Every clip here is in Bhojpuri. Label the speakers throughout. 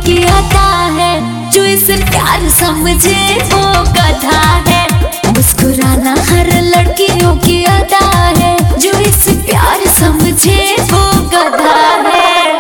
Speaker 1: की अदा है, जो इसे प्यार समझे वो गधा है। मुस्कुराना हर लड़कियों की अदा है, जो इसे प्यार समझे वो गधा है।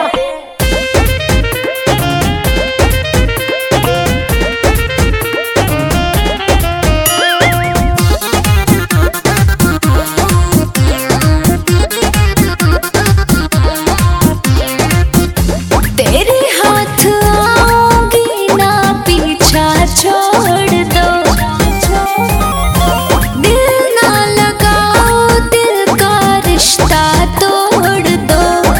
Speaker 1: तेरे हाथ आऊंगी ना पीछा छोड़ दो, दिल ना लगाओ दिल का रिश्ता तोड़ दो।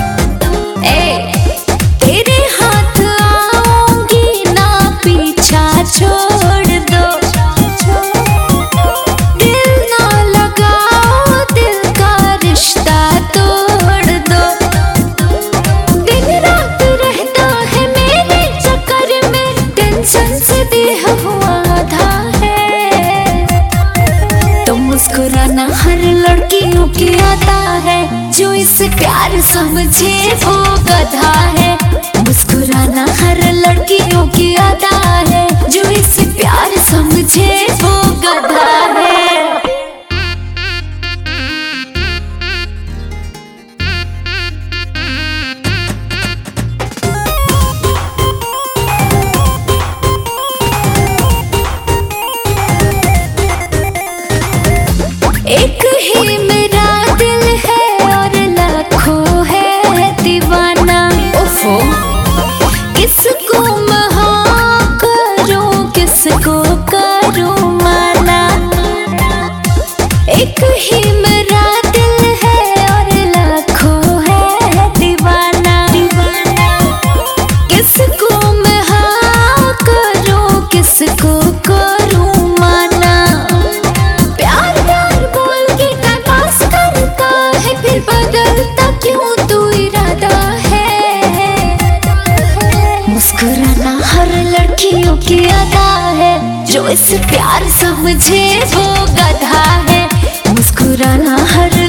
Speaker 1: तेरे हाथ आऊंगी ना पीछा छोड़ दो, दिल ना लगाओ दिल का रिश्ता तोड़ दो। दिन रात रहता है मेरे चक्कर में, टेंशन से देह हुआ आधा है। तो मुस्कुराना हर लड़कियों की अदा है, जो इसे प्यार समझे वो गधा है। मुस्कुराना हर लड़कियों की अदा है, जो इसे प्यार समझे वो गधा है। एक ही मेरा दिल है और लाखों है दीवाना। ओफो, किसको महा करूं किसको करूं माना। एक ही मेरा दिल है और लाखों है दीवाना। किसको महा करूं किसको करूं माना। फिर बदलता क्यों तू इरादा है। मुस्कुराना हर लड़कियों की अदा है, जो इसे प्यार समझे वो गधा है। मुस्कुराना हर